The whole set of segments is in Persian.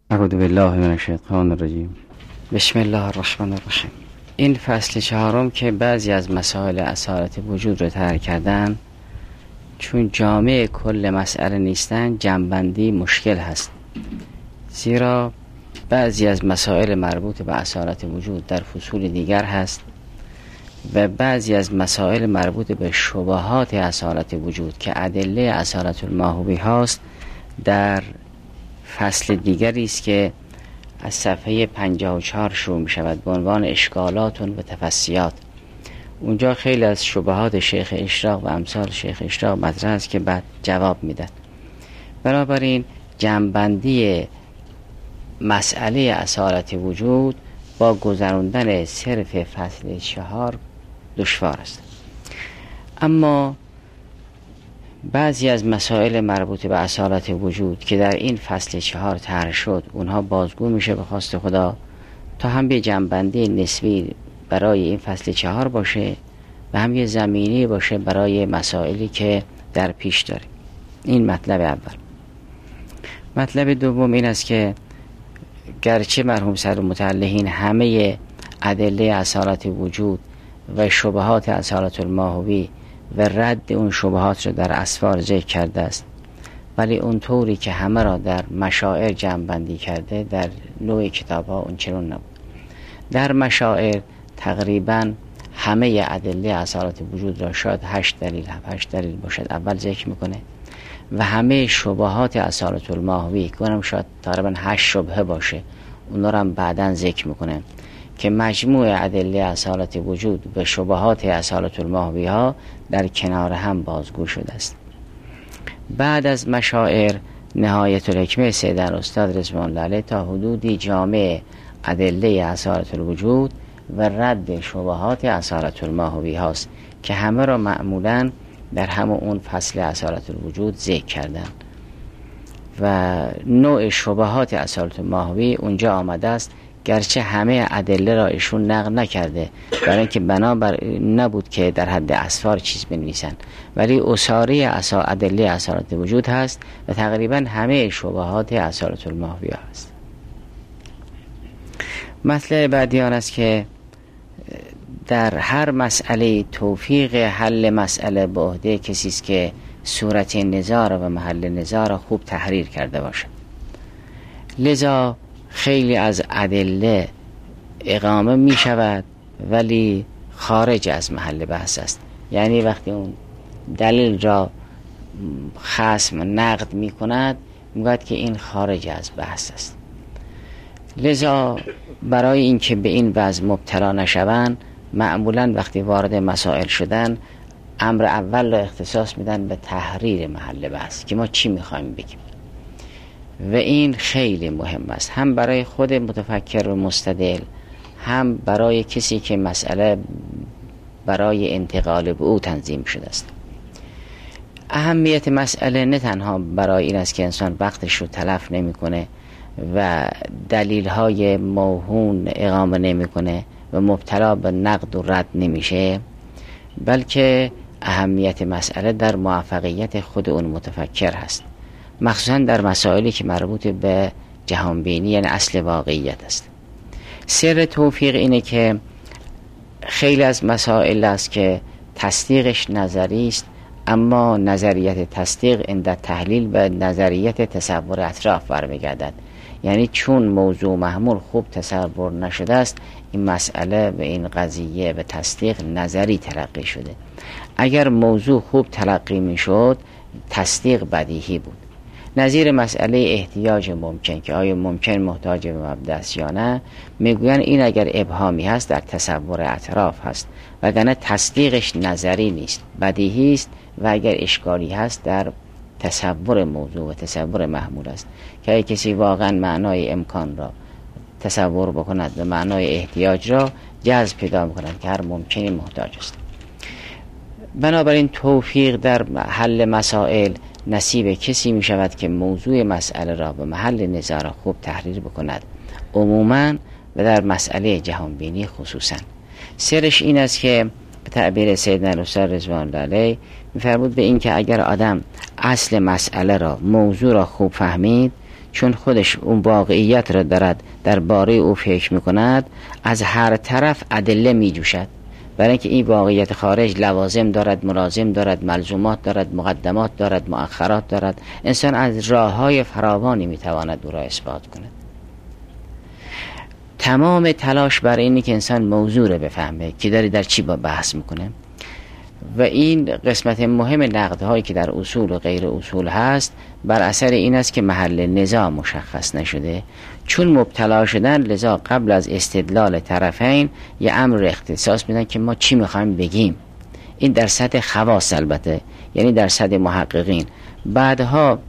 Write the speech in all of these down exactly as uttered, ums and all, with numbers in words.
اعوذ بالله من الشیطان الرجیم. بسم الله الرحمن الرحیم. این فصل چهارم که بعضی از مسائل اصالت وجود رو طرح کردن، چون جامع کل مسئله نیستن جمع‌بندی مشکل هست، زیرا بعضی از مسائل مربوط به اصالت وجود در فصول دیگر هست و بعضی از مسائل مربوط به شبهات اصالت وجود که ادله اصالت الماهوی هاست در فصل دیگری است که از صفحه پنجاه و چهار شروع می شود به عنوان اشکالات و تفسیات. اونجا خیلی از شبهات شیخ اشراق و امثال شیخ اشراق مطرح است که بعد جواب میدن. بنابراین جمع‌بندی مسئله اصالت وجود با گذراندن صرف فصل چهار دشوار است. اما بعضی از مسائل مربوط به اصالت وجود که در این فصل چهار طرح شد، اونها بازگو میشه به خواست خدا تا هم به جمع‌بندی نسبی برای این فصل چهار باشه و هم یه زمینی باشه برای مسائلی که در پیش داریم. این مطلب اول. مطلب دوم این است که گرچه مرحوم صدرالمتعلقین همه ادله اصالت وجود و شبهات اصالت الماهوی و رد اون شبهات رو در اسفار ذکر کرده است، ولی اون طوری که همه را در مشاعر جمع بندی کرده در نوع کتاب ها اون چنون نبود. در مشاعر تقریبا همه ادله اصالت وجود را شاید هشت دلیل هشت دلیل باشد اول ذکر میکنه و همه شبهات اصالت الماهوی کنم شاید تقریبا هشت شبهه باشه، اونا را هم بعداً ذکر میکنه که مجموع ادله اصالت وجود و شبهات اصالت الماهوی ها در کنار هم بازگو شده است. بعد از مشاعر نهایت الحکمه سید الاستاد رضوان الله علیه تا حدودی جامع ادله اصالت الوجود و رد شبهات اصالت الماهوی هاست که همه را معمولاً در همون اون فصل اصالت الوجود ذکر کردن و نوع شبهات اصالت الماهوی اونجا آمده است، گرچه همه ادله را ایشون نقل نکرده برای اینکه بنابر نبود که در حد اسفار چیز بنویسن، ولی اساری اسا ادله اصالت وجود هست و تقریبا همه شبهات اصالت الماهوی هست. مطلب بعدی آن است که در هر مسئله توفیق حل مسئله به عهده کسی است که صورت نزاع و محل نزاع را خوب تحریر کرده باشد. لذا خیلی از ادله اقامه می شود ولی خارج از محل بحث است، یعنی وقتی اون دلیل را خصم نقد می کند می گوید که این خارج از بحث است. لذا برای اینکه به این وضع مبتلا نشوند معمولا وقتی وارد مسائل شدن امر اول را اختصاص میدن به تحریر محل بحث که ما چی میخوایم بگیم و این خیلی مهم است، هم برای خود متفکر و مستدل هم برای کسی که مسئله برای انتقال به او تنظیم شده است. اهمیت مسئله نه تنها برای این است که انسان وقتش رو تلف نمیکنه و دلیل های موهون اقامه نمیکنه و مبتلا به نقد و رد نمیشه، بلکه اهمیت مسئله در موفقیت خود اون متفکر هست، مخصوصا در مسائلی که مربوط به جهانبینی یعنی اصل واقعیت است. سر توفیق اینه که خیلی از مسائل است که تصدیقش نظری است، اما نظریت تصدیق عند تحلیل به نظریت تصور اطراف برمیگردد، یعنی چون موضوع محمول خوب تصور نشده است این مسئله و این قضیه به تصدیق نظری تلقی شده. اگر موضوع خوب تلقی می شد تصدیق بدیهی بود. نظیر مسئله احتیاج ممکن که آیا ممکن محتاج به مبدأ است یا نه، میگوین این اگر ابهامی هست در تصور اطراف هست وگرنه تصدیقش نظری نیست، بدیهی است و اگر اشکالی هست در تصور موضوع و تصور محمول است که اگه کسی واقعا معنای امکان را تصور بکند و معنای احتیاج را جذب پیدا می‌کند که هر ممکنی محتاج است. بنابراین توفیق در حل مسائل نصیب کسی می شود که موضوع مسئله را به محل نظر را خوب تحریر بکند عموما و در مسئله جهانبینی خصوصا. سرش این است که به تعبیر سیدنا الاستاد رضوان الله علیه می‌فرمود به این که اگر آدم اصل مسئله را موضوع را خوب فهمید چون خودش اون واقعیت را دارد درباره او فکر میکند، از هر طرف ادله میجوشد، برای اینکه این واقعیت خارج لوازم دارد، ملازم دارد، ملزومات دارد، مقدمات دارد، مؤخرات دارد. انسان از راههای فراوانی میتواند او را اثبات کند. تمام تلاش برای اینه که انسان موضوع رو بفهمه که داره در چی با بحث میکنه. و این قسمت مهم نقدهایی که در اصول و غیر اصول هست بر اثر این است که محل نزاع مشخص نشده. چون مبتلا شدن، لذا قبل از استدلال طرفین یه امر اختصاص میدن که ما چی میخوایم بگیم. این در سطح خواص البته، یعنی در سطح محققین. بعدها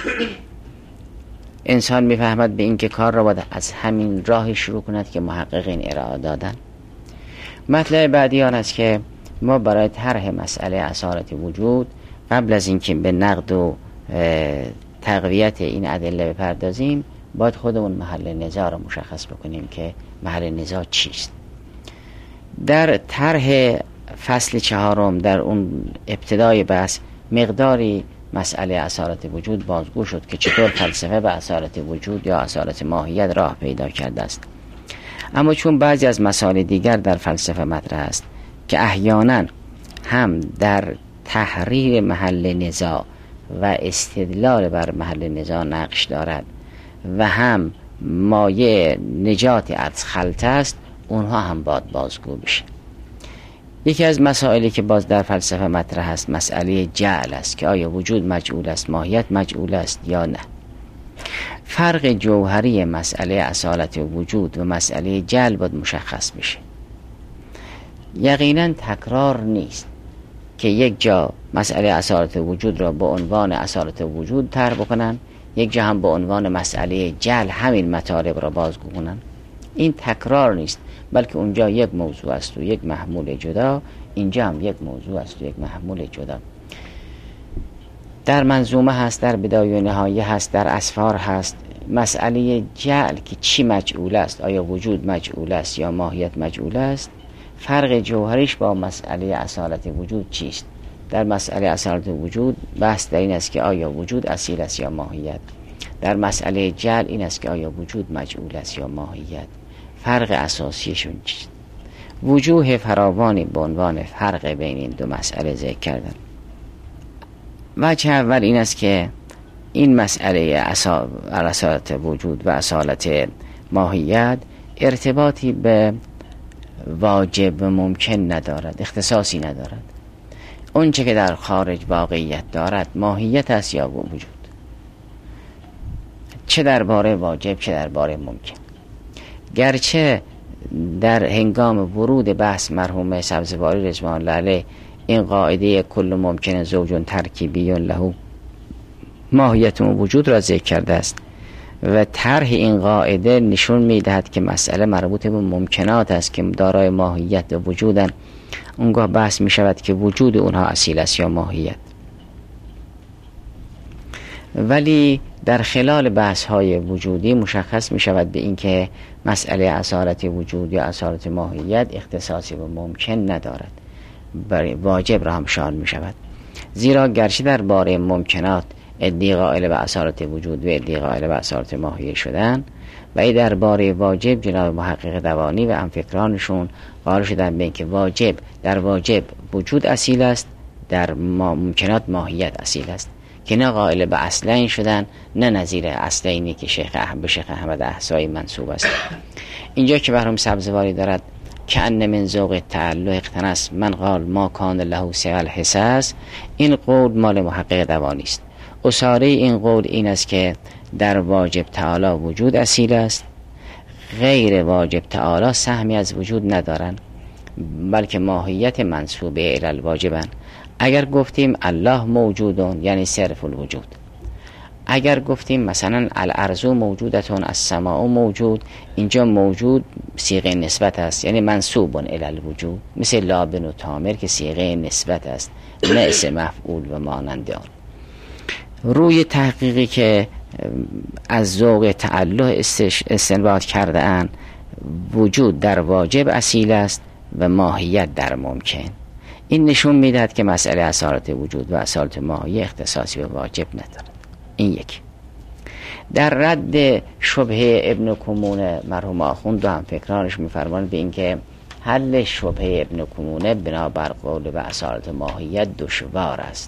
انسان میفهمد به این که کار را باید از همین راهی شروع کند که محققین ارائه دادن. مطلب بعدی آن است که ما برای طرح مسئله اصالت وجود قبل از اینکه به نقد و تقویت این ادله بپردازیم، باید خودمون محل نزاع را مشخص بکنیم که محل نزاع چیست. در طرح فصل چهارم در اون ابتدای بحث مقداری مسئله اصالت وجود بازگو شد که چطور فلسفه به اصالت وجود یا اصالت ماهیت راه پیدا کرده است. اما چون بعضی از مسائل دیگر در فلسفه مطرح است که احیانا هم در تحریر محل نزاع و استدلال بر محل نزاع نقش دارد و هم مایه نجات از خلطه است، اونها هم باید بازگو بشه. یکی از مسائلی که باز در فلسفه مطرح است مسئله جعل است که آیا وجود مجعول است، ماهیت مجعول است یا نه. فرق جوهری مسئله اصالت وجود و مسئله جعل باید مشخص بشه. یقینا تکرار نیست که یک جا مسئله اصالت وجود را به عنوان اصالت وجود طرح بکنن، یک جا هم به عنوان مسئله جعل همین مطالب را بازگو کنن. این تکرار نیست، بلکه اونجا یک موضوع است و یک محمول جدا، اینجا هم یک موضوع است و یک محمول جدا. در منظومه هست، در بدایه و نهایه هست، در اسفار هست. مسئله جعل که چی مجعول است، آیا وجود مجعول است یا ماهیت مجعول است، فرق جوهریش با مسئله اصالت وجود چیست؟ در مسئله اصالت وجود بحث در این است که آیا وجود اصیل است یا ماهیت. در مسئله جعل این است که آیا وجود مجعول است یا ماهیت. فرق اساسیشون چیست؟ وجوه فراوانی به عنوان فرق بین این دو مسئله ذکر کردن. وجه اول این است که این مسئله اصالت وجود و اصالت ماهیت ارتباطی به واجب و ممکن ندارد، اختصاصی ندارد. اون چه که در خارج واقعیت دارد ماهیت است یا وجود، چه درباره واجب چه درباره ممکن. گرچه در هنگام ورود بحث مرحوم سبزواری رضوان الله علیه این قاعده کل ممکن زوج ترکیبی له ماهیت و وجود را ذکر کرده است و طرح این قاعده نشون میدهد که مسئله مربوط به ممکنات است که دارای ماهیت و وجودن. اونگاه بحث می شود که وجود اونها اصیل است یا ماهیت. ولی در خلال بحث های وجودی مشخص می شود به این که مسئله اصالت وجود یا اصالت ماهیت اختصاصی به ممکن ندارد، برای واجب را هم شامل می شود. زیرا گرچه در باره ممکنات ادعی قائل به اصالت وجود و ادعی قائل به اصالت ماهیت شدن، و ای در باره واجب جناب محقق دوانی و همفکرانشون قائل شدن به اینکه واجب در واجب وجود اصیل است، در ممکنات ماهیت اصیل است، که نه قائل به اصلین شدن نه نظیر اصلینی که شیخ احمد شیخ احمد احصایی منسوب است. اینجا که مرحوم سبزواری دارد که ان من ذوق تعلق اقتنس من قال ما کان له سوى الحساس، این قول مال محقق دوانی است. اصاره این قول این است که در واجب تعالی وجود اصیل است، غیر واجب تعالی سهمی از وجود ندارن، بلکه ماهیت منسوبه الی الواجبن. اگر گفتیم الله موجودون یعنی صرف الوجود، اگر گفتیم مثلا الارض موجودتون السماء موجود، اینجا موجود صیغه نسبت است یعنی منسوب الی الوجود، مثل لابن و تامر که صیغه نسبت است نه اسم مفعول و مانند آن. روی تحقیقی که از ذوق تعلق استنباط کرده اند، وجود در واجب اصیل است و ماهیت در ممکن. این نشون میدهد که مسئله اصالت وجود و اصالت ماهیت اختصاصی به واجب ندارد. این یک. در رد شبهه ابن کمونه مرحوم آخوند و هم فکرانش میفرمایند به اینکه حل شبهه ابن کمونه بنابر قول و اصالت ماهیت دشوار است،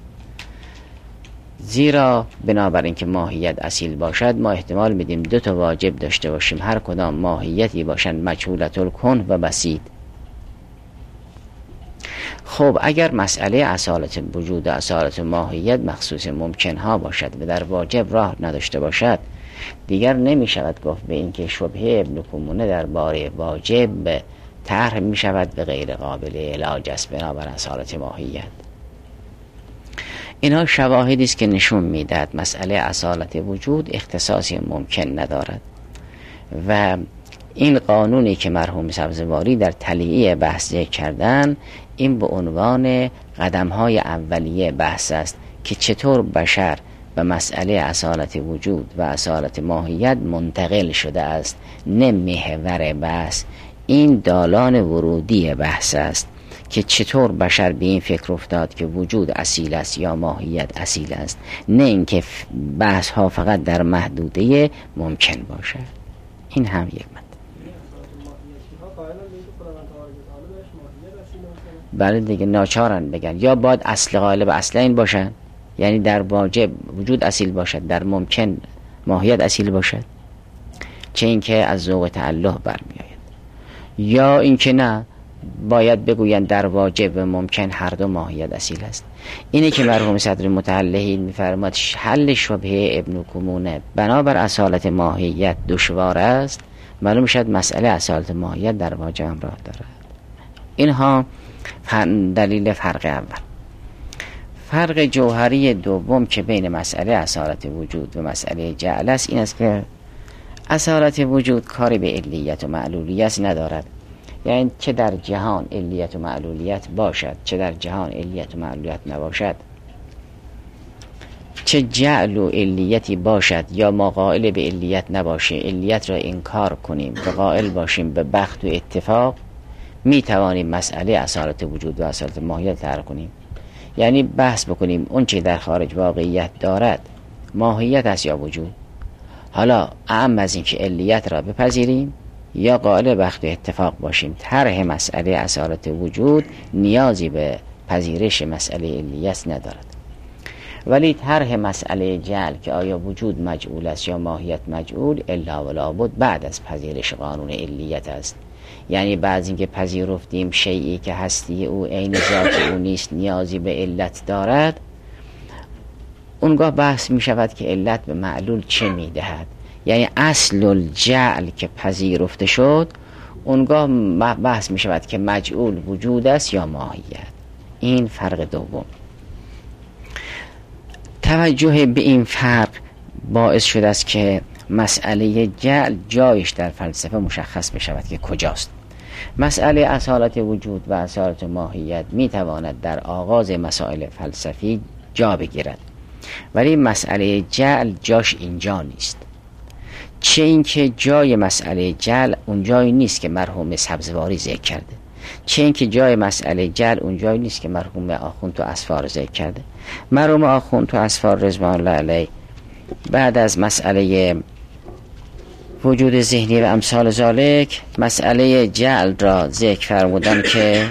زیرا بنابر اینکه ماهیت اصیل باشد ما احتمال میدیم دو تا واجب داشته باشیم، هر کدام ماهیتی باشند مجهولة الکن و بسیط. خب اگر مسئله اصالت وجود و اصالت ماهیت مخصوص ممکن ها باشد و در واجب راه نداشته باشد، دیگر نمی شود گفت به اینکه شبهه ابن کمونه در باره واجب طرح می شود و غیر قابل علاج است بنابر اصالت ماهیت. اینها شواهدی است که نشون میدهد مسئله اصالت وجود اختصاصی ممکن ندارد و این قانونی که مرحوم سبزواری در تلیعه بحث ذکر کردن، این به عنوان قدم‌های اولیه بحث است که چطور بشر به مسئله اصالت وجود و اصالت ماهیت منتقل شده است، نه محور بحث. این دالان ورودی بحث است که چطور بشر به این فکر افتاد که وجود اصیل است یا ماهیت اصیل است، نه اینکه بحث ها فقط در محدوده ممکن باشد. این هم یک مطلب. بله دیگه ناچارن بگن یا باید اصل غالب اصل این باشن، یعنی در واجب وجود اصیل باشد، در ممکن ماهیت اصیل باشد، چه اینکه از ذوق تعلق برمیآید، یا اینکه نه باید بگویند در واجب و ممکن هر دو ماهیت اصیل است. اینه که مرحوم صدر متعلهین می‌فرماد حل شبهه ابن کمونه بنابر اصالت ماهیت دشوار است. معلوم شد مسئله اصالت ماهیت در واجب هم راه دارد. اینها دلیل فرق اول. فرق جوهری دوم که بین مسئله اصالت وجود و مسئله جعل است این است که اصالت وجود کاری به علیت و معلولیت ندارد، یعنی چه در جهان علیت و معلولیت باشد چه در جهان علیت و معلولیت نباشد، چه جعل و علیتی باشد یا ما قائل به علیت نباشه، علیت را انکار کنیم و قائل باشیم به بخت و اتفاق، می توانیم مسئله اصالت وجود و اصالت ماهیت طرح کنیم. یعنی بحث بکنیم اون چه در خارج واقعیت دارد ماهیت است یا وجود. حالا اهم از این که علیت را بپذیریم یا قائل بخت و اتفاق باشیم، طرح مسئله اصالت وجود نیازی به پذیرش مسئله علیت ندارد. ولی طرح مسئله جعل که آیا وجود مجعول است یا ماهیت مجعول الا ولا بد بعد از پذیرش قانون علیت است. یعنی بعد اینکه پذیرفتیم شیئی که هستی او عین ذات او نیست نیازی به علت دارد، اونگاه بحث می شود که علت به معلول چه می دهد. یعنی اصل الجعل که پذیرفته شد، اونگاه بحث می شود که مجعول وجود است یا ماهیت. این فرق دوم. توجه به این فرق باعث شده است که مسئله جعل جایش در فلسفه مشخص بشود که کجاست. مسئله اصالت وجود و اصالت ماهیت می تواند در آغاز مسائل فلسفی جا بگیرد، ولی مسئله جعل جاش اینجا نیست. چه اینکه جای مسئله جعل اون جایی نیست که مرحوم سبزواری ذکر کرده، چه اینکه جای مسئله جعل اون جایی نیست که مرحوم آخوند تو اسفار ذکر کرده. مرحوم آخوند تو اسفار رضوان الله علیه بعد از مسئله وجود ذهنی و امثال ذالک مسئله جعل را ذکر فرمودن که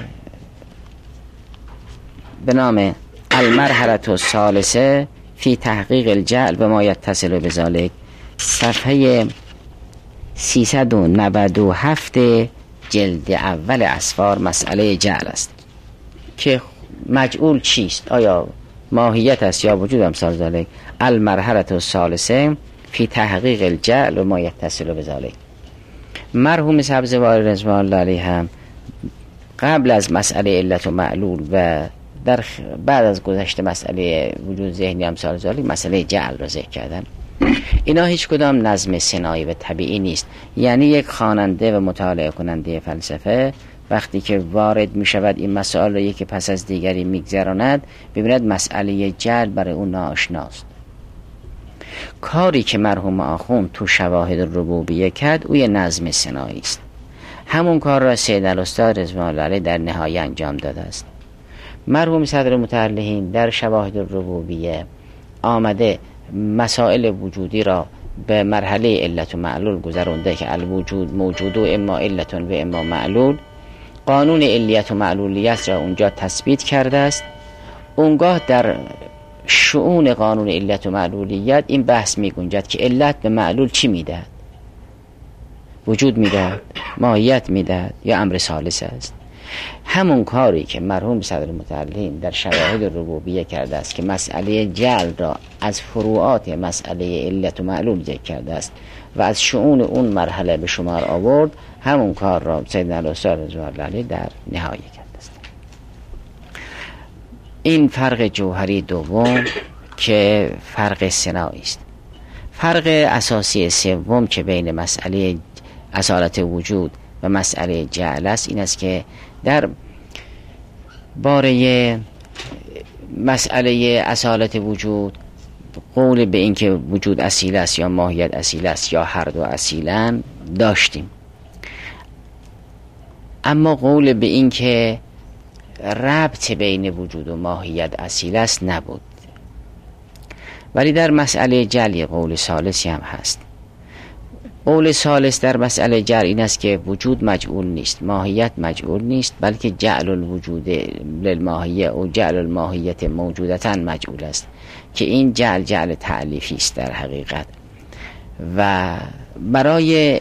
به نام المرحله الثالثه فی تحقیق الجعل و ما یتصل بذالک، صفحه سیصد و نود و هفت جلد اول اسفار مسئله جعل است که مجعول چیست، آیا ماهیت است یا وجود امثال ذالک. المرحله الثالثه فی تحقیق الجعل و ما یتصل بذالک. مرحوم سبزواری رضوان الله علیه هم قبل از مسئله علت و معلول و در بعد از گذشت مسئله وجود ذهنی امثال ذالک مسئله جعل را ذکر کردن. اینا هیچ کدام نظم صناعی و طبیعی نیست. یعنی یک خواننده و مطالعه کننده فلسفه وقتی که وارد می شود این مسائل را یکی پس از دیگری می گذراند، ببیند مسئله جعل برای اون ناآشناست. کاری که مرحوم آخوند تو شواهد ربوبیه کرد او یه نظم صناعی است. همون کار را سید الاستاد رضوان الله علیه در نهایه انجام داده است. مرحوم صدر متعلهین در شواهد ربوبیه آمده مسائل وجودی را به مرحله علت و معلول گذرونده که الوجود موجود و اما علت و اما معلول، قانون علیت و معلولیت را اونجا تثبیت کرده است. اونگاه در شؤون قانون علت و معلولیت این بحث می گنجد که علت به معلول چی میدهد؟ وجود میدهد، ماهیت میدهد یا امر ثالث است؟ همون کاری که مرحوم صدرالمتعلین در شواهد ربوبیه کرده است که مسئله جعل را از فروعات مسئله علت و معلول ذکر کرده است و از شؤون اون مرحله به شمار آورد، همون کار را سیدنا الاستاد رضوان الله علیه در نهایه کرده است. این فرق جوهری دوم که فرق صناعی است. فرق اساسی سوم که بین مسئله اصالت وجود و مسئله جعل است این است که در باره مسئله اصالت وجود قول به این که وجود اصیل است یا ماهیت اصیل است یا هر دو اصیلن داشتیم، اما قول به این که ربط بین وجود و ماهیت اصیل است نبود. ولی در مسئله جعل قول ثالثی هم هست. قول ثالث در مسئله جعل این است که وجود مجعول نیست، ماهیت مجعول نیست، بلکه جعل الوجود للماهیه و جعل الماهیت موجودتا مجعول است، که این جعل جعل تعلیفی است در حقیقت. و برای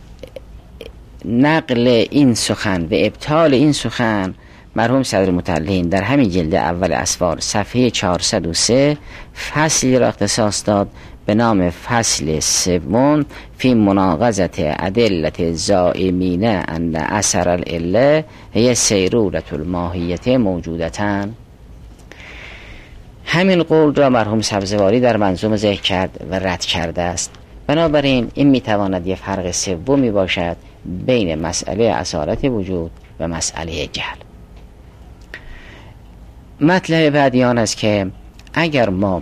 نقل این سخن و ابطال این سخن مرحوم صدرالمتعلین در همین جلد اول اسفار صفحه چهارصد و سه فصلی را اختصاص داد به نام فصل سوم فی مناقضت ادلت زائمین ان اثر العله هی سیرورة الماهیت موجودتن. همین قول را مرحوم سبزواری در منظومه ذکر کرد و رد کرده است. بنابراین این میتواند یک فرق سومی باشد بین مسئله اصالت وجود و مسئله جهل. مطلب بعدی آن است که اگر ما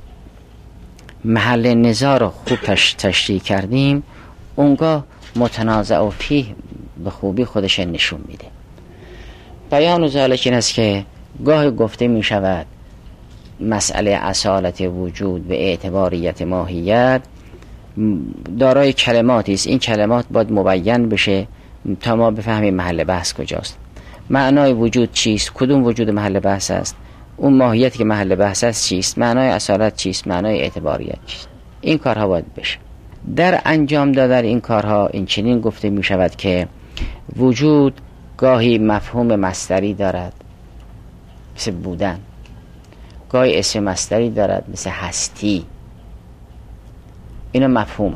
محل نزاع را خوب تش تشریح کردیم، اونگاه متنازع و فیه به خوبی خودش نشون میده. بیان ذالک این است که گاه گفته می شود مسئله اصالت وجود به اعتباریت ماهیت دارای کلماتی است. این کلمات باید مبین بشه تا ما بفهمیم محل بحث کجاست. معنای وجود چیست؟ کدوم وجود محل بحث است؟ اون ماهیتی که محل بحث است چیست؟ معنای اصالت چیست؟ معنای اعتباریت چیست؟ این کارها باید بشه. در انجام دادن این کارها این چنین گفته می شود که وجود گاهی مفهوم مصدری دارد مثل بودن، گاهی اسم مصدری دارد مثل هستی، اینا مفهومه.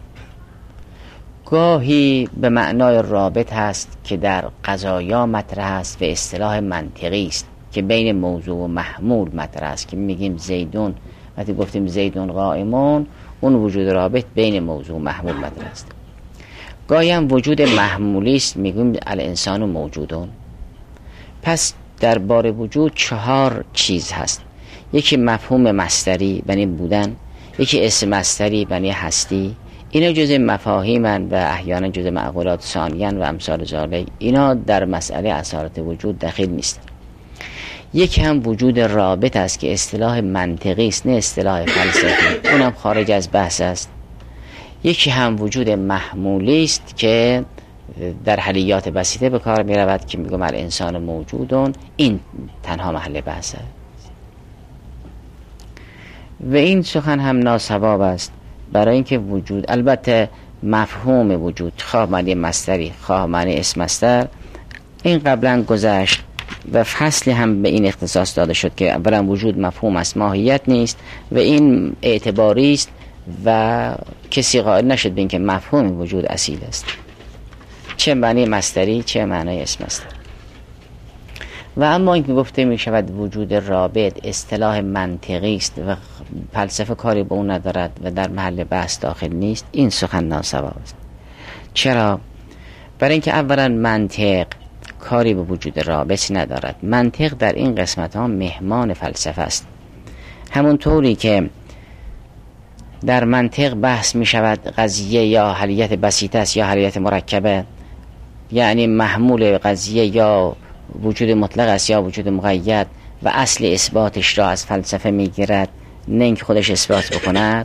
گاهی به معنای رابط هست که در قضایا مطرح است و اصطلاح منطقی است که بین موضوع و محمول مطرح است، که میگیم زیدون، وقتی گفتیم زیدون قائمون، اون وجود رابط بین موضوع و محمول مطرح است. گاهی هم وجود محمولی است، میگیم الانسان موجودون. پس در بار وجود چهار چیز هست. یکی مفهوم مصدری بنی بودن، یکی اسم مصدری بنی هستی، اینا جزء مفاهیمن و احیانا جزء معقولات ثانیان و امثال ذالک. اینا در مسئله اصالت وجود دخیل نیست. یکی هم وجود رابط است که اصطلاح منطقی است، نه اصطلاح فلسفی، اونم خارج از بحث است. یکی هم وجود محمولی است که در حلیات بسیطه به کار می رود که میگم الانسان موجودون، این تنها محل بحث است. و این سخن هم ناصواب است، برای اینکه وجود، البته مفهوم وجود خواه معنی مصدری خواه معنی اسم مصدر، این قبلا گذشت و فصلی هم به این اختصاص داده شد که اولا وجود مفهوم است، ماهیت نیست و این اعتباری است و کسی قائل نشد به اینکه مفهوم وجود اصیل است، چه معنی مصدری چه معنی اسم مصدر. و اما اینکه گفته می شود وجود رابط اصطلاح منطقی است و فلسفه کاری به اون ندارد و در محل بحث داخل نیست، این سخن ناصواب است. چرا؟ برای اینکه اولا منطق کاری به وجود رابط ندارد. منطق در این قسمت ها مهمان فلسفه است. همون طوری که در منطق بحث می شود قضیه یا حلیت بسیطه است یا حلیت مرکبه، یعنی محمول قضیه یا وجود مطلق است یا وجود مقید و اصل اثباتش را از فلسفه می گیرد نه اینکه خودش اثبات بکند.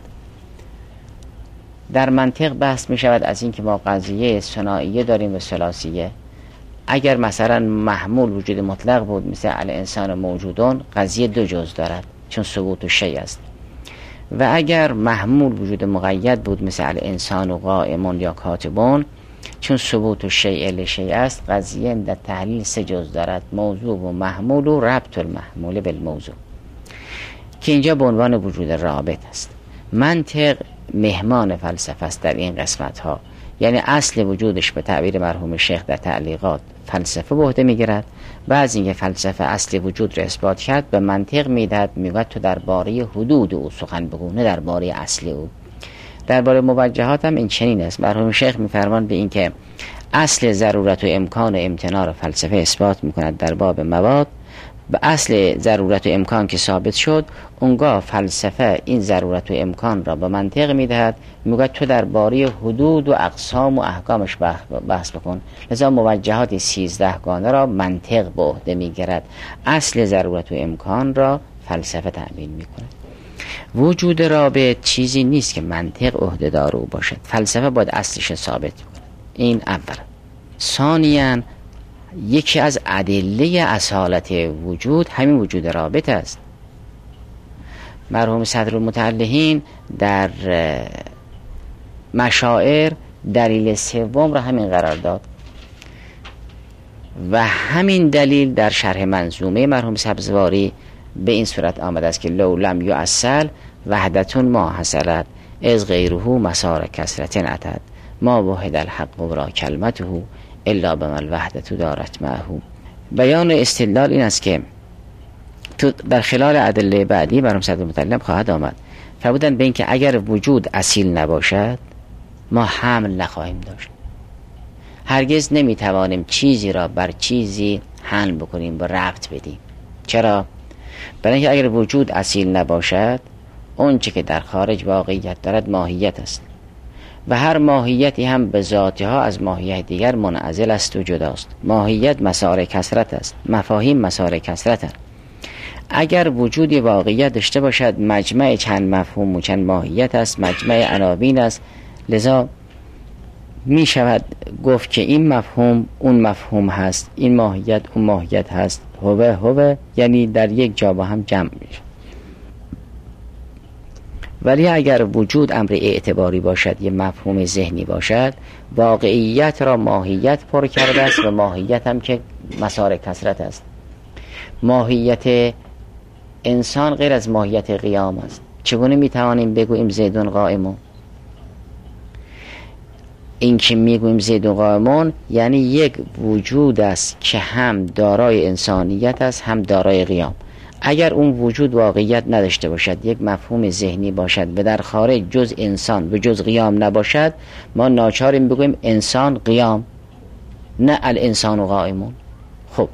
در منطق بحث می شود از اینکه ما قضیه ثنائیه داریم و ثلاثیه. اگر مثلا محمول وجود مطلق بود مثل الانسان موجودون، قضیه دو جز دارد چون ثبوت و شیء است. و اگر محمول وجود مقید بود مثل الانسان و قائمون یا کاتبون، چون ثبوت و شیء لشیء است، قضیه در تحلیل سه جز دارد: موضوع و محمول و ربط المحمول بالموضوع، که اینجا به عنوان وجود رابط است. منطق مهمان فلسفه است در این قسمت ها، یعنی اصل وجودش به تعبیر مرحوم شیخ در تعلیقات فلسفه به عهده میگیرد. بعضی اینکه فلسفه اصل وجود را اثبات کرد، به منطق میدهد، میگوید تو درباره حدود او سخن بگو، نه درباره اصل او. درباره موجهات هم این چنین است. مرحوم شیخ میفرمان به اینکه اصل ضرورت و امکان و امتناع را فلسفه اثبات میکند در باب مواد. به اصل ضرورت و امکان که ثابت شد، اونگاه فلسفه این ضرورت و امکان را به منطق میدهد، میگه تو درباره حدود و اقسام و احکامش بحث بکن. لذا موجهات سیزده گانه را منطق به عهده میگیرد، اصل ضرورت و امکان را فلسفه تعبیر میکنه. وجود رابط چیزی نیست که منطق عهده‌دار او باشد، فلسفه باید اصلش ثابت کنه. این اول. ثانیاً یکی از ادله اصالت وجود همین وجود رابط است. مرحوم صدرالمتعلحین در مشاعر دلیل سوم را همین قرار داد و همین دلیل در شرح منظومه مرحوم سبزواری به این صورت آمده است که لو لم یؤصل وحدتون ما حصلت از غیره مسار کسرتن اتد ما وحد الحق و را کلمته الا بما الوحدت دارت معه. بیان استدلال این است که تو در خلال ادله بعدی مرحوم صدرالمتعلحین خواهد آمد فرمودند به این که اگر وجود اصیل نباشد ما حمل نخواهیم داشت. هرگز نمیتوانیم چیزی را بر چیزی حمل بکنیم و ربط بدیم. چرا؟ برای اینکه اگر وجود اصیل نباشد، اون چه که در خارج واقعیت دارد ماهیت است و هر ماهیتی هم به ذاتها از ماهیت دیگر منعزل است و جداست. ماهیت مسار کثرت است، مفاهیم مسار کثرت است. اگر وجودی واقعیت داشته باشد، مجمع چند مفهوم و چند ماهیت است، مجمع عناوین است. لذا می شود گفت که این مفهوم اون مفهوم هست، این ماهیت اون ماهیت هست، هوه هوه، یعنی در یک جا با هم جمع میشه. ولی اگر وجود امر اعتباری باشد، یه مفهوم ذهنی باشد، واقعیت را ماهیت پر کرده است و ماهیت هم که مسار کثرت است. ماهیت انسان غیر از ماهیت قیام است. چگونه میتوانیم بگوییم زیدون قائمون؟ این که میگوییم زیدون قائمون یعنی یک وجود است که هم دارای انسانیت است هم دارای قیام. اگر اون وجود واقعیت نداشته باشد، یک مفهوم ذهنی باشد و در خارج جز انسان و جز قیام نباشد، ما ناچاریم بگوییم انسان قیام، نه الانسان و قائمون. خب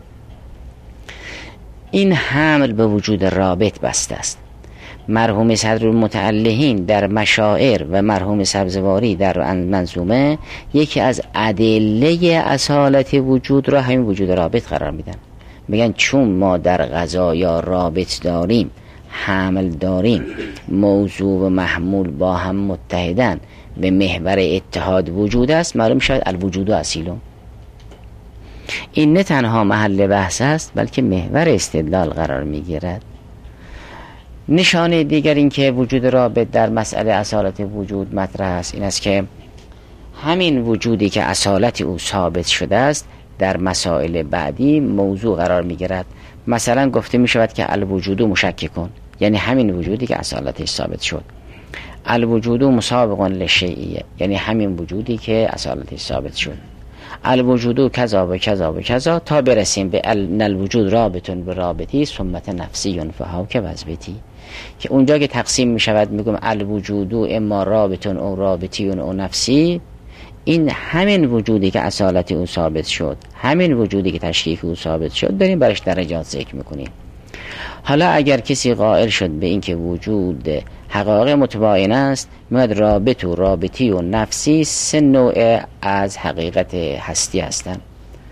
این حمل به وجود رابط بسته است. مرحوم صدرالمتعلحین در مشاعر و مرحوم سبزواری در منظومه یکی از ادله اصالت وجود را همین وجود رابط قرار میدن. میگن چون ما در قضایا رابط داریم، حمل داریم، موضوع و محمول با هم متحدن، به محور اتحاد وجود است، معلوم شد الوجود و اصیلون. این نه تنها محل بحث است بلکه محور استدلال قرار میگیرد. نشانه دیگر این که وجود رابط در مسئله اصالت وجود مطرح است این است که همین وجودی که اصالت او ثابت شده است در مسائل بعدی موضوع قرار میگیرد. مثلا گفته می شود که الوجود مشکک کن، یعنی همین وجودی که اصالتش ثابت شد. الوجود مسابق للشیئیه، یعنی همین وجودی که اصالتش ثابت شد. الوجود کذا و کذا و کذا تا برسیم به ان الوجود رابطون به رابطی ثمت نفسی فها که وضبطی، که اونجا که تقسیم می شود میگم الوجود اما رابطون او رابطی او نفسی، این همین وجودی که اصالت او ثابت شد، همین وجودی که تشکیک او ثابت شد، داریم برش درجات ذکر میکنیم. حالا اگر کسی قائل شد به این که وجود حقایق متباین است، میاد رابط و رابطی و نفسی سه نوع از حقیقت هستی هستند.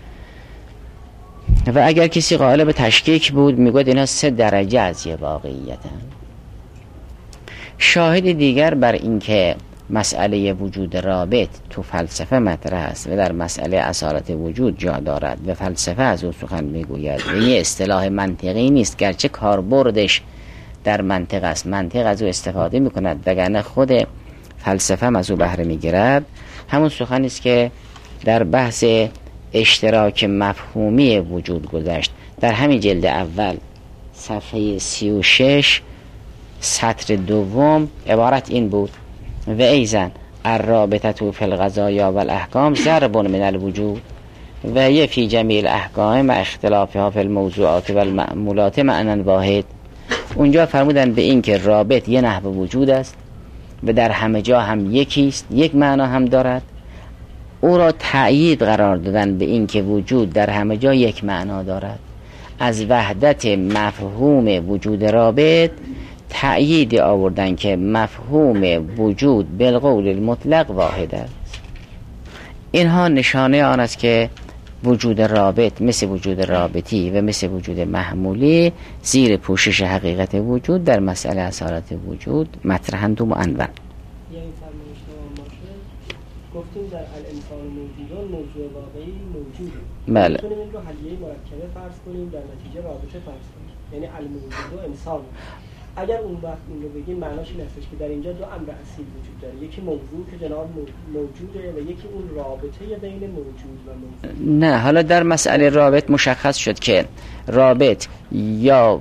و اگر کسی قائل به تشکیک بود، میگوید اینا سه درجه از یه واقعیتن. شاهد دیگر بر اینکه مسئله وجود رابط تو فلسفه مطرح است و در مسئله اصالت وجود جا دارد و فلسفه از او سخن میگوید و یه اصطلاح منطقی نیست، گرچه کاربردش در منطق است، منطق از او استفاده میکند وگرنه خود فلسفه هم از او بهره میگیرد. همون سخنی است که در بحث اشتراک مفهومی وجود گذشت در همین جلد اول صفحه سی و شش سطر دوم. عبارت این بود: و ایزن الرابطه فی القضایا و الاحکام ضرب من الوجود و یه فی جمیع الاحکام و اختلافها فی الموضوعات و المعمولات معنا واحد. اونجا فرمودن به این که رابط یه نحو وجود است و در همه جا هم یکیست، یک معنا هم دارد. او را تأیید قرار دادن به این که وجود در همه جا یک معنا دارد. از وحدت مفهوم وجود رابط تأیید آوردن که مفهوم وجود بالقول المطلق واحد است. اینها نشانه آن است که وجود رابط مثل وجود رابطی و مثل وجود محمولی زیر پوشش حقیقت وجود در مسئله اصالت وجود مطرحند و معنون. یعنی فرمایش باشه گفتیم در الانسان موجودان موضوع واقعی موجوده. بله. میتونیم این رو حلیه مرکبه فرض کنیم، در نتیجه رابطه فرض کنیم، یعنی الموجود انسان. اگر اون وقت این رو بگیم معناش این هستش که در اینجا دو امر اصیل وجود داره، یکی موضوع که جناب موجوده و یکی اون رابطه بین موجود و موجود. نه، حالا در مسئله رابط مشخص شد که رابط یا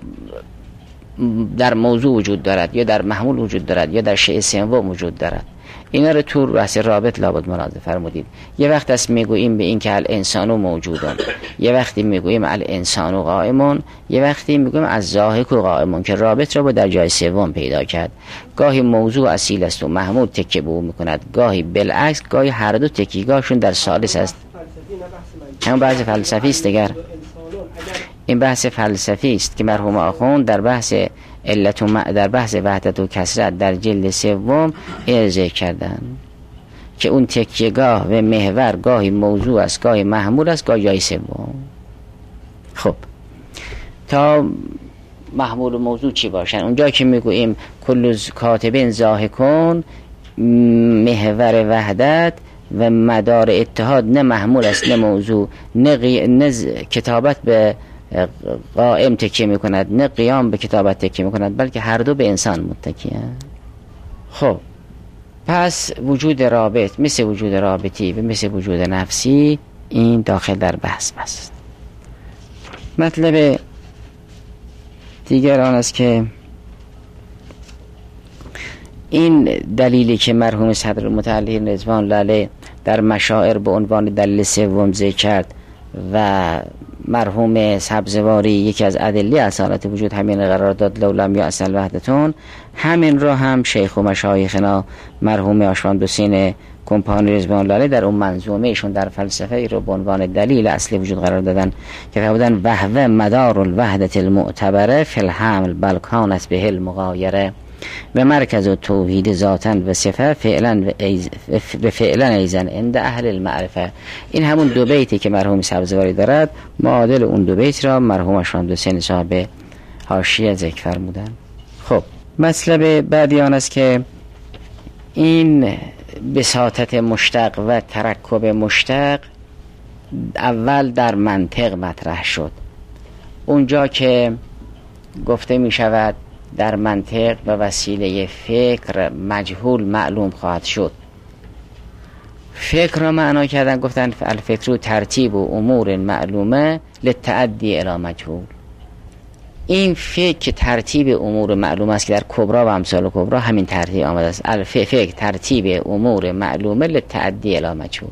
در موضوع وجود دارد یا در محمول وجود دارد یا در شیء سوم وجود دارد. اینا رو تو بحث رابط لابد ملاحظه فرمودید. یه وقت است میگوییم به این که الانسان موجودون، یه وقتی میگوییم الانسان قائمون، یه وقتی میگوییم از ضاحک و قائمون که رابط را با در جای سوم پیدا کرد. گاهی موضوع اصیل است و محمول تکیه به او میکند، گاهی بالعکس، گاهی هر دو تکیه‌گاهشون در ثالث است. همون بحث فلسفی است دیگر. این بحث فلسفی است که مرحوم آخوند در بحث علت و در بحث وحدت و کثرت در جلد سوم این ذکر کردن که اون تکیه‌گاه و محور گاهی موضوع است، گاهی محمول است، گاهی جای سوم. خب تا محمول و موضوع چی باشن؟ اونجا که میگوییم کل کاتبین ضاحکون، محور وحدت و مدار اتحاد نه محمول است نه موضوع، نه, غی... نه کتابت به قائم تکیه میکند نه قیام به کتابت تکیه میکند، بلکه هر دو به انسان متکیه. خب پس وجود رابط مثل وجود رابطی و مثل وجود نفسی این داخل در بحث است. مطلب دیگر آن است که این دلیلی که مرحوم صدر متعلی رضوان الله علیه در مشاعر به عنوان دلیل سوم ذکر کرد و مرحوم سبزواری یکی از ادله اصالت وجود همین قرار داد لولم یا اصل وحدتون، همین را هم شیخ و مشایخنا مرحوم آشوند حسین کمپانی رضوان الله علیه در اون منظومه ایشون در فلسفه ای رو به عنوان دلیل اصلی وجود قرار دادن که فرمودن وهو مدار الوحدت المعتبره فی الحمل بل کانت به المغایره به مرکز و توحید ذاتن و صفه فعلا و ایز... به فعلا ایزن عند اهل المعرفه. این همون دو بیتی که مرحوم سبزواری دارد، معادل اون دو بیت را مرحوم آشوند حسین صاحب حاشیه ذکر فرمودن. خب مطلب بعدی آن است که این بساطت مشتق و ترکب مشتق اول در منطق مطرح شد. اونجا که گفته می شود در منطق به وسیله فکر مجهول معلوم خواهد شد. فکر را معنا کردن، گفتن الفکر ترتیب و امور معلومه للتعدی الی مجهول. این فکر که ترتیب امور معلومه است که در کبرا و امثال کبرا همین ترتیب آمده است. الفکر ترتیب امور معلومه للتعدی الی مجهول.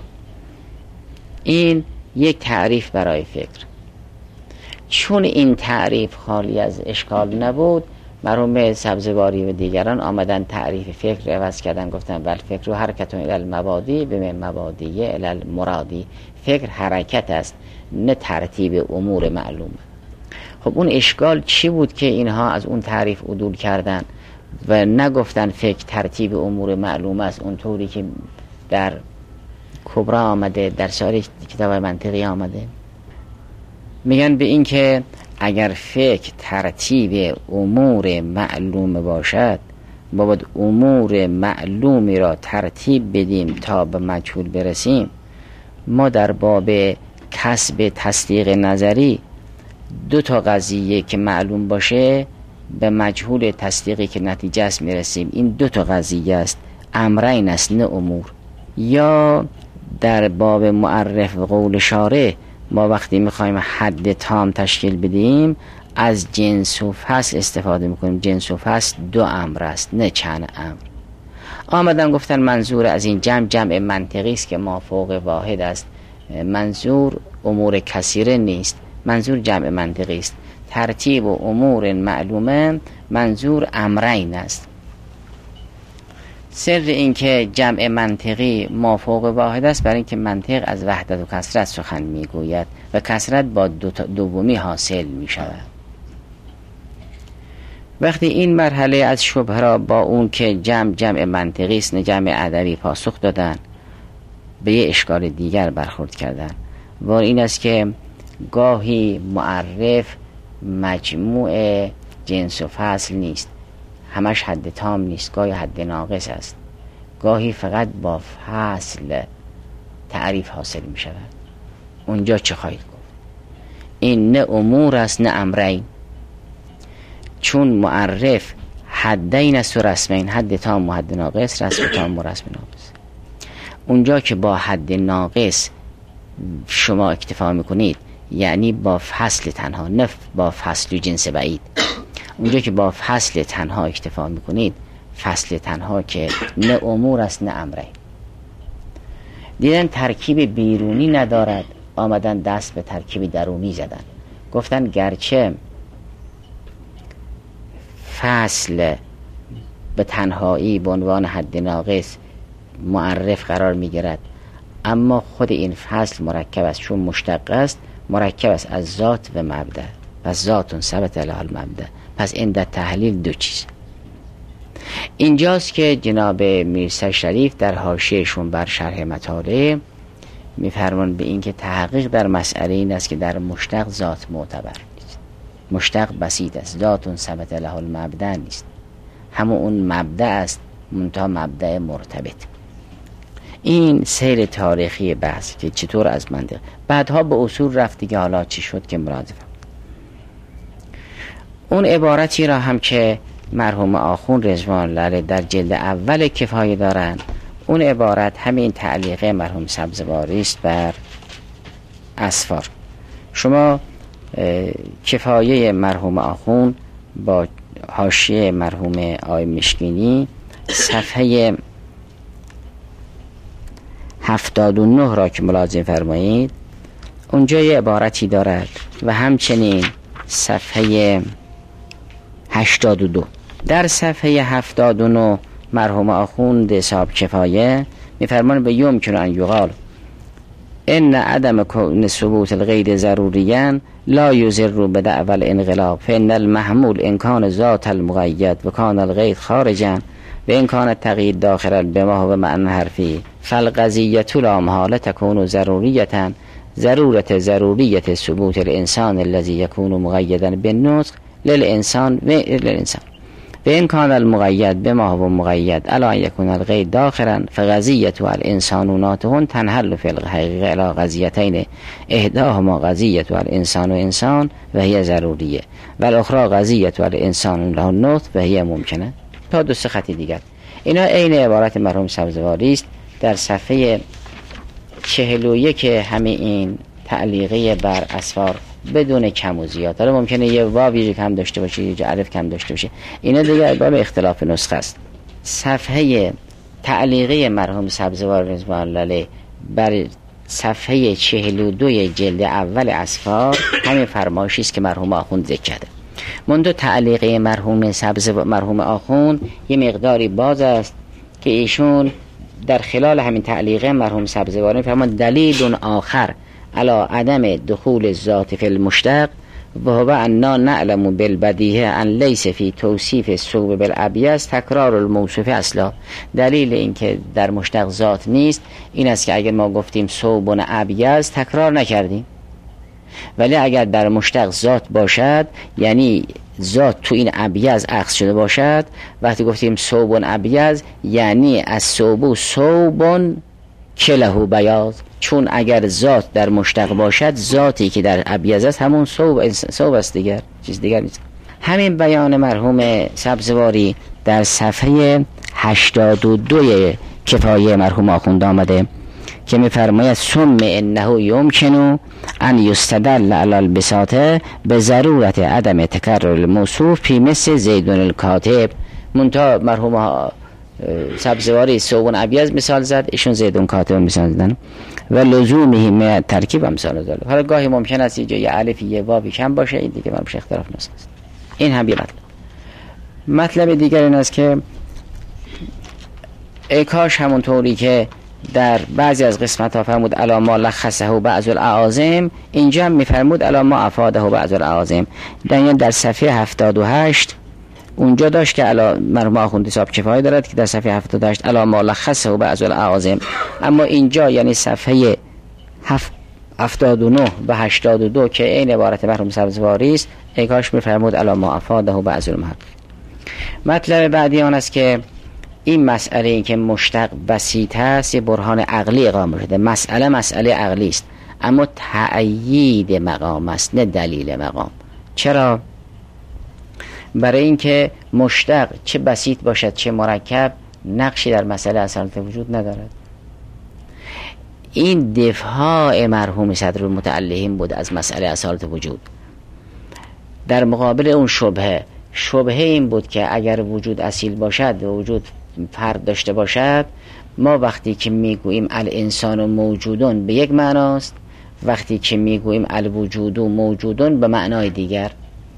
این یک تعریف برای فکر. چون این تعریف خالی از اشکال نبود، مرحوم سبزواری و دیگران آمدن تعریف فکر عوض کردن، گفتن بل فکر و حرکتون الی المبادی به مبادی الی المرادی. فکر حرکت است نه ترتیب امور معلومه. خب اون اشکال چی بود که اینها از اون تعریف عدول کردن و نگفتن فکر ترتیب امور معلومه است اونطوری که در کبرا آمده، در سایر کتاب منطقی آمده؟ میگن به این که اگر فکر ترتیب امور معلوم باشد باید امور معلومی را ترتیب بدیم تا به مجهول برسیم. ما در باب کسب تصدیق نظری دو تا قضیه که معلوم باشه به مجهول تصدیقی که نتیجه است میرسیم. این دو تا قضیه است، امرین است نه امور. یا در باب معرف و قول شارع ما وقتی میخوایم حد تام تشکیل بدیم از جنس و فصل استفاده میکنیم. جنس و فصل دو امر است نه چند امر. آمدن گفتن منظور از این جمع جمع منطقی است که ما فوق واحد است، منظور امور کثیره نیست، منظور جمع منطقی است. ترتیب و امور معلومه منظور امرین است. سر این که جمع منطقی ما فوق واحد است برای اینکه منطق از وحدت و کثرت سخن میگوید و کثرت با دو دومی حاصل می شود. وقتی این مرحله از شبهه را با اون که جمع جمع منطقی است نه جمع ادبی پاسخ دادن، به یه اشکال دیگر برخورد کردن و این است که گاهی معرف مجموع جنس و فصل نیست، همش حد تام نیست، گاهی حد ناقص است، گاهی فقط با فصل تعریف حاصل می شود. اونجا چه خواهید گفت؟ این نه امور است نه امرین، چون معرف حدین است و رسمین، حد تام و حد ناقص، رسم تام و رسم ناقص. اونجا که با حد ناقص شما اکتفا میکنید یعنی با فصل تنها، نه با فصل و جنس بعید. اونجا که با فصل تنها اکتفا میکنید، فصل تنها که نه امور است نه امرین. دیدن ترکیب بیرونی ندارد، آمدن دست به ترکیب درونی زدن. گفتن گرچه فصل به تنهایی به عنوان حد ناقص معرف قرار میگیرد، اما خود این فصل مرکب است، چون مشتق است مرکب است از ذات و مبدا. پس ذاتون ثبت له المبدا. پس این در تحلیل دو چیز. اینجاست که جناب میرزا شریف در حاشیه‌شون بر شرح مطالع میفرمان به این که تحقیق در مسئله این است که در مشتق ذات معتبر نیست. مشتق بسیط است، ذاتون ثبت له المبدا نیست، همون اون مبدا است، منتها مبدا مرتبط. این سیر تاریخی بحث که چطور از منطق بعدها به اصول رفت دیگه. حالا چی شد که مرادفم اون عبارتی را هم که مرحوم آخون رضوان الله علیه در جلد اول کفایه دارن، اون عبارت همین تعلیقه مرحوم سبزواری است بر اسفار. شما کفایه مرحوم آخون با حاشیه مرحوم آقای مشکینی صفحه هفتاد و نه را که ملاحظه فرمایید، اونجا یه عبارتی دارد و همچنین صفحه هشتاد و دو. در صفحه هفتاد و نه مرحوم آخوند صاحب کفایه میفرمان به یمکن ان یقال ان عدم کون ثبوت القید ضروریاً لا یضر بدعوی الانقلاب فان المحمول ان کان ذات المقید و کان القید خارجا و ان کان التقیید داخلا بما هو معنى حرفی فالقضیة لا محالة تكون ضروریة ضرورت ضروریت ثبوت الانسان الذي يكون مقیدا بالنطق للانسان و للانسان و ان کان المقید بما هو مقید الا ان يكون القید داخلا فقضیة الانسان ناطق تنحل في الحقیقة الى قضیتین احداهما قضیة الانسان و انسان و هي ضروریه و الاخرى قضیة الانسان له النطق و هي ممکنه. تا دو سه خط دیگر. اینا عین عبارت مرحوم سبزواری است در صفحه چهل و یک همه این تعلیقه بر اسفار بدون کم و زیاد. حالا ممکنه یه واوی کم داشته باشه، یه الف کم داشته باشه، اینا دیگه باب اختلاف نسخه است. صفحه تعلیقه مرحوم سبزواری رضوان الله علیه بر صفحه چهل و دو جلد اول اسفار همین فرمایشی است که مرحوم آخوند ذکر کرده. منتها تعلیقه مرحوم سبز مرحوم آخوند یه مقداری باز است که ایشون در خلال همین تعلیقه مرحوم سبزواری فرمان دلیل آخر علی عدم دخول الذات فی المشتق و هو انا نعلم بالبدیهه ان لیس فی توصیف الثوب بالابیض تکرار الموصوف اصلا. دلیل این که در مشتق ذات نیست این است که اگر ما گفتیم ثوب ابیض تکرار نکردیم، ولی اگر در مشتق ذات باشد یعنی ذات تو این ابیض عکس شده باشد، وقتی گفتیم ثوب ابیض یعنی از ثوب ثوب کله بیاض، چون اگر ذات در مشتق باشد ذاتی که در ابیض است همون ثوب ثوب است، دیگر چیز دیگر نیست. همین بیان مرحوم سبزواری در صفحه هشتاد و دو کفایه مرحوم آخونده آمده که می‌فرماید ثم انه یمکن ان یستدل علی البساط به ضرورت عدم تکرر الموصوف فی مثل زیدون الکاتب. منتها مرحوم سبزواری ثوب ابیض مثال زد، ایشون زیدون کاتب مثال زدن و لزومه من ترکیب مثال زد. حالا گاهی ممکن است اینجا یه الف یه واوی کم باشه، این دیگه مرموش اختلاف نست. این هم یه مطلب. مطلب دیگر این است که ای کاش همونطوری که در بعضی از قسمت ها فرمود الا ما لخصه و بعض الاعاظم، اینجا هم میفرمود الا ما افاده و بعض الاعاظم. در در صفحه هفتاد و هشت اونجا داشت که الا مرحوم آخوندی صاحب کفایه دارد که در صفحه هفتاد و هشت الا ما لخصه و بعض الاعاظم، اما اینجا یعنی صفحه هفتاد و نه و هشتاد و دو که این عبارت مرحوم سبزواری است، ای کاش میفرمود الا ما افاده و بعض المحقق. مطلب بعدی آن است که این مسئله این که مشتق بسیط است یه برهان عقلی اقامه شده. مسئله مسئله عقلی است اما تأیید مقام است نه دلیل مقام. چرا؟ برای اینکه مشتق چه بسیط باشد چه مرکب نقشی در مسئله اصالت وجود ندارد. این دفاع مرحوم صدرالمتعلقین بود از مسئله اصالت وجود در مقابل اون شبهه. شبهه این بود که اگر وجود اصیل باشد و وجود فرد داشته باشد، ما وقتی که میگوییم الانسان موجودون به یک معناست، وقتی که میگوییم الوجود موجودون به معنای دیگر.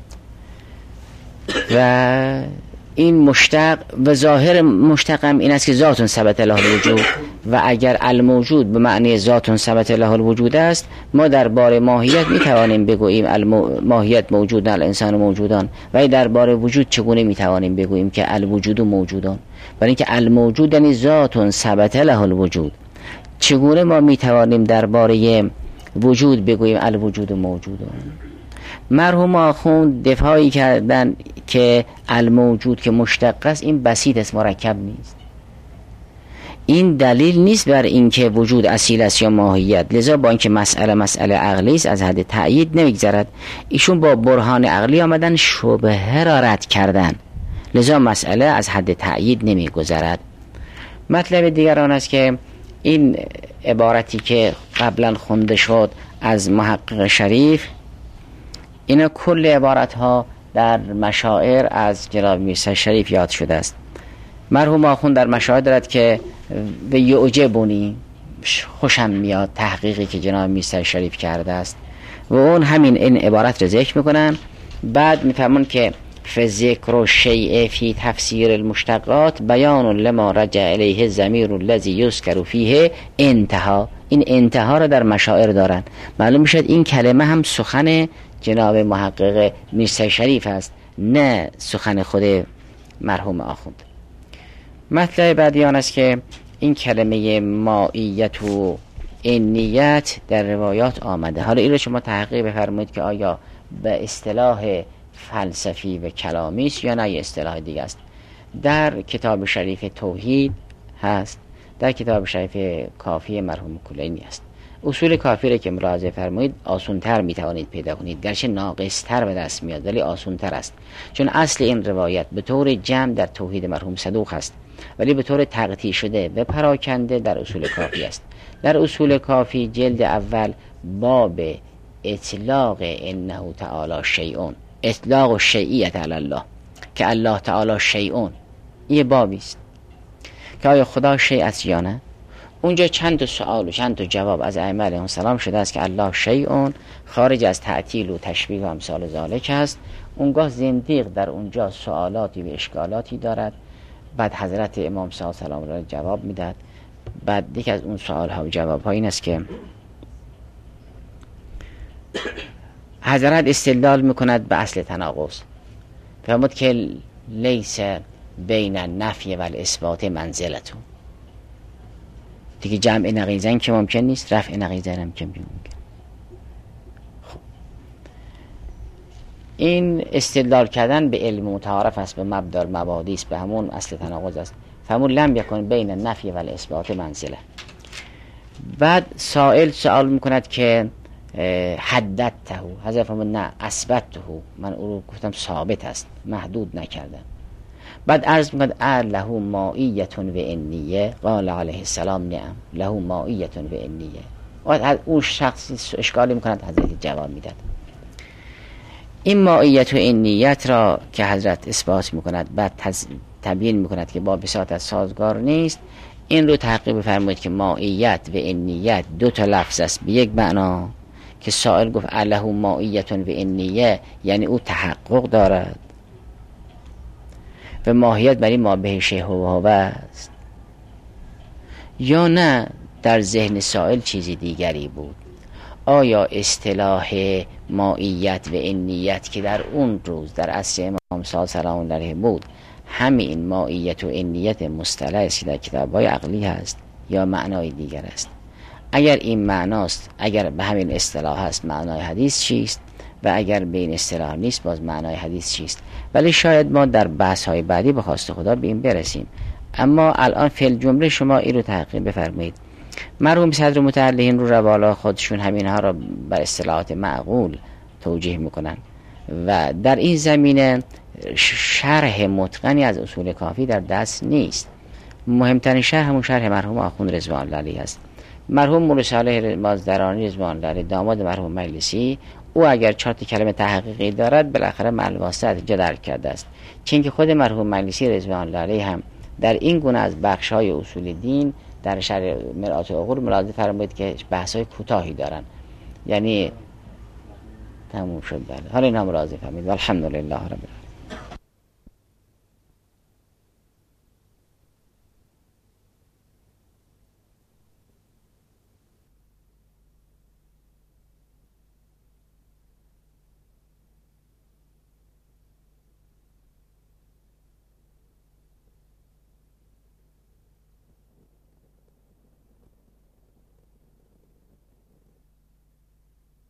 و این مشتق و ظاهر مشتق هم این است که ذات ثبت له الوجود، و اگر الموجود به معنی ذات ثبت له الوجود است، ما درباره ماهیت میتوانیم بگوییم الماهیت موجود الانسان موجودان، و درباره وجود چگونه میتوانیم بگوییم که الوجود موجودان؟ برای اینکه الموجود یعنی ذات ثبت له الوجود. چگونه ما میتوانیم درباره وجود بگوییم الوجود موجودان؟ مرحوم آخوند دفاعی کردن که الموجود که مشتق است این بسیط است، مرکب نیست. این دلیل نیست بر اینکه وجود اصیل است یا ماهیت، لذا با اینکه مسئله مسئله عقلی است از حد تأیید نمیگذرد. ایشون با برهان عقلی آمدن شبهه را رد کردن، لذا مسئله از حد تأیید نمیگذرد. مطلب دیگر آن است که این عبارتی که قبلا خونده شد از محقق شریف، اینا کل عبارت ها در مشاعر از جناب میرزا شریف یاد شده است. مرحوم آخوند در مشاعر دارد که به یعجبونی، خوشم میاد تحقیقی که جناب میرزا شریف کرده است، و اون همین این عبارت رو ذکر میکنن. بعد میفهمون که فذکر و شیء فی تفسیر المشتقات بیان لما رجع الیه الضمیر الذی یذکر فیه انتها. این انتها رو در مشاعر دارن. معلوم میشد این کلمه هم سخن جناب محقق میرزا شریف است، نه سخن خود مرحوم آخوند. مطلب بعدی آن است که این کلمه مائیت و اینیت در روایات آمده. حالا این رو شما تحقیق بفرمایید که آیا به اصطلاح فلسفی و کلامی است یا نه اصطلاح دیگه است. در کتاب شریف توحید هست، در کتاب شریف کافی مرحوم کلینی است. اصول کافی را که ملاحظه فرمایید آسان‌تر میتوانید پیدا کنید، گرچه ناقص‌تر به دست میاد ولی آسان‌تر است، چون اصل این روایت به طور جمع در توحید مرحوم صدوق است، ولی به طور تقطیع شده و پراکنده در اصول کافی است. در اصول کافی جلد اول باب اطلاق انه تعالی شیئون، اطلاق و شیعیت علی الله، که الله تعالی شیئون، یه بابی است که آیا خدا شیء است یا نه. اونجا چند تا سوال و چند تا جواب از ائمه علیهم السلام شده است که الله شیئون خارج از تعطیل و تشبیه و امثال ذالک است. اونگاه زندیق در اونجا سوالاتی و اشکالاتی دارد، بعد حضرت امام صلی الله علیه و سلم را جواب میداد. بعد یک از اون سوال ها و جواب ها این است که حضرت استدلال میکند به اصل تناقض، فرمود که لیس بین النفی و الاثبات منزلتون، دیگه جمع نقیضین که ممکن نیست، رفع نقیضین هم که ممکن. خب این استدلال کردن به علم متعارف است، به مبدا المبادی است، به همون اصل تناقض است. فهمون لم یکن بین النفی و الاثبات منزله. بعد سائل سوال میکند که حددته، حضرت فرمود نه اثبته، من او رو گفتم ثابت است، محدود نکردم. بعد عرض میکند له مائیة و انیه، قال علیه السلام نعم له مائیة و انیه. و اون شخص اشکالی میکند، حضرت جواب میداد. این مائیت و انیت را که حضرت اثبات میکند، بعد تز... تبیین میکند که با بساطت سازگار نیست، این رو تحقیق بفرمایید که مائیت و انیت دو تا لفظ است به یک معنا، که سائل گفت له مائیة و انیه یعنی او تحقق دارد و ماهیت برای ما به شیء هو است، یا نه در ذهن سائل چیزی دیگری بود. آیا اصطلاح مائیت و انیت که در اون روز در عصر امام صادق سلام الله علیه بود، همین مائیت و انیت مصطلح است در کتاب‌های عقلی هست یا معنای دیگر است؟ اگر این معناست، اگر به همین اصطلاح هست، معنای حدیث چیست؟ و اگر به این اصطلاح نیست، باز معنای حدیث چیست؟ ولی شاید ما در بحث‌های بعدی به خواست خدا به این برسیم. اما الان فی الجمله شما این رو تحقیق بفرمایید. مرحوم صدر متعلقین رو روالا خودشون همینها را بر اصطلاحات معقول توجیه میکنن و در این زمینه شرح متقنی از اصول کافی در دست نیست. مهمترین شرح همون شرح مرحوم آخوند رضوان الله علیه است. مرحوم مولا صالح مازندرانی رضوان الله علیه، داماد مرحوم مجلسی، او اگر چهار تا کلمه تحقیقی دارد بالاخره محل واسطه اینجا درک کرده است. چون که خود مرحوم مجلسی رضوان الله علیه هم در این گونه از بخش‌های اصول دین در شرح مرآت العقول ملاحظه فرمایید که بحث‌های کوتاهی دارن، یعنی تموم شد. بله حالا اینا ملاحظه فرمایید. والحمدلله رب العالمین.